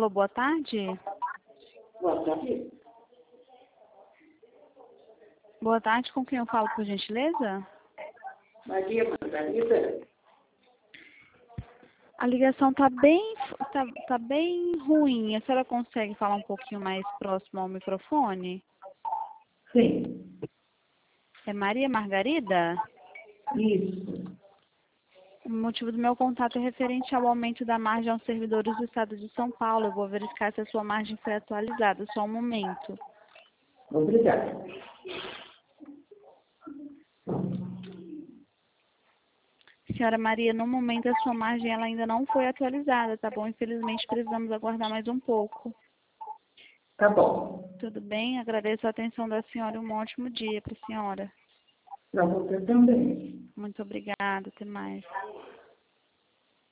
Alô, boa tarde. Boa tarde. Boa tarde, com quem eu falo, por gentileza? Maria Margarida. A ligação tá bem ruim. A senhora consegue falar um pouquinho mais próximo ao microfone? Sim. É Maria Margarida? Isso. O motivo do meu contato é referente ao aumento da margem aos servidores do Estado de São Paulo. Eu vou verificar se a sua margem foi atualizada. Só um momento. Obrigada. Senhora Maria, no momento a sua margem ela ainda não foi atualizada, tá bom? Infelizmente precisamos aguardar mais um pouco. Tá bom. Tudo bem? Agradeço a atenção da senhora e um ótimo dia para a senhora. Para você também. Muito obrigada. Até mais.